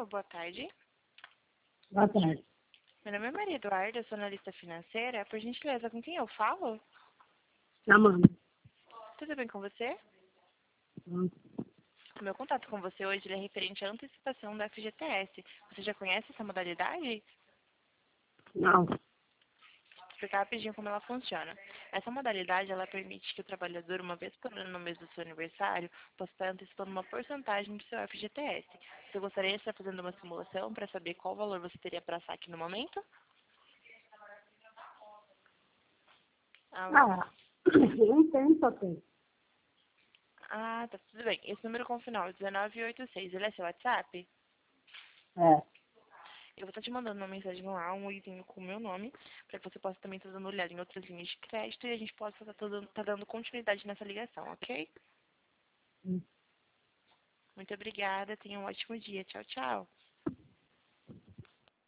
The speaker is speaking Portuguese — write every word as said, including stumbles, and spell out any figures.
boa tarde. Boa tarde. Meu nome é Maria Eduarda, eu sou analista financeira. Por gentileza, com quem eu falo? Amanda. Tudo bem com você? Hum. O meu contato com você hoje ele é referente à antecipação da F G T S. Você já conhece essa modalidade? Não. Vou explicar rapidinho como ela funciona. Essa modalidade, ela permite que o trabalhador, uma vez por ano no mês do seu aniversário, possa estar antecipando uma porcentagem do seu F G T S. Você gostaria de estar fazendo uma simulação para saber qual valor você teria para saque no momento? Ah, Ah, não tem só tem. ah, tá tudo bem. Esse número com o final dezenove oitenta e seis, ele é seu WhatsApp? É. Eu vou estar te mandando uma mensagem lá, um item com o meu nome, para que você possa também estar dando uma olhada em outras linhas de crédito e a gente possa estar dando, tá dando continuidade nessa ligação, ok? Hum. Muito obrigada, tenha um ótimo dia. Tchau, tchau.